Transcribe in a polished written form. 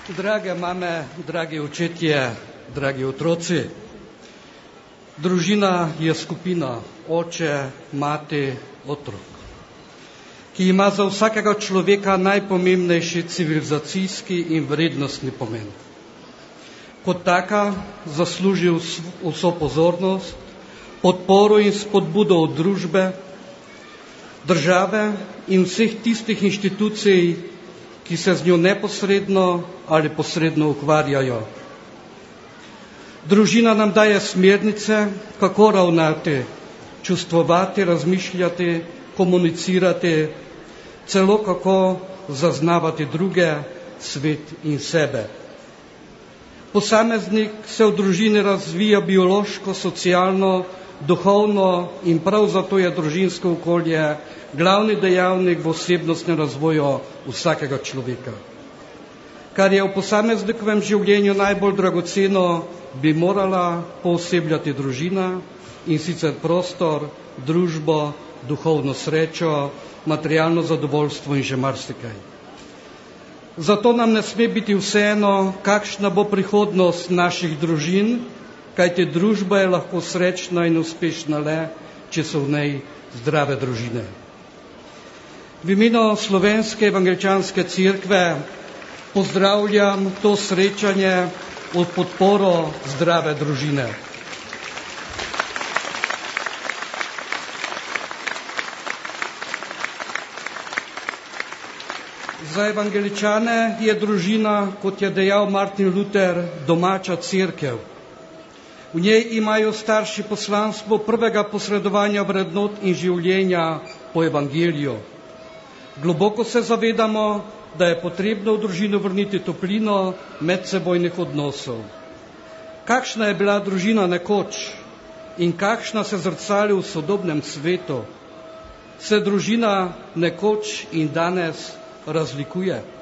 Drage mame, dragi očetje, dragi otroci. Družina je skupina oče, mati, otrok, ki ima za vsakega človeka najpomembnejši civilizacijski in vrednostni pomen. Kot taka zasluži vso pozornost, podporo in spodbudo od družbe, države in vseh tistih inštitucij, ki se z njo neposredno ali posredno ukvarjajo. Družina nam daje smernice, kako ravnati, čustvovati, razmišljati, komunicirati, celo kako zaznavati druge, svet in sebe. Posameznik se v družini razvija biološko, socialno, duhovno in prav zato je družinsko okolje glavni dejavnik v osebnostnem razvoju vsakega človeka. Kar je v posameznikovem življenju najbolj dragoceno, bi morala poosebljati družina, in sicer prostor, družbo, duhovno srečo, materialno zadovoljstvo in že marsikaj. Zato nam ne sme biti vseeno, kakšna bo prihodnost naših družin, kajti družba je lahko srečna in uspešna le, če so v njej zdrave družine. V imenu Slovenske evangeličanske cerkve pozdravljam to srečanje v podporo zdrave družine. Za evangeličane je družina, kot je dejal Martin Luther, domača cerkev. V njej imajo starši poslanstvo prvega posredovanja vrednot in življenja po evangeliju. Globoko se zavedamo, da je potrebno v družino vrniti toplino medsebojnih odnosov. Kakšna je bila družina nekoč in kakšna se zrcali v sodobnem svetu, se družina nekoč in danes razlikuje.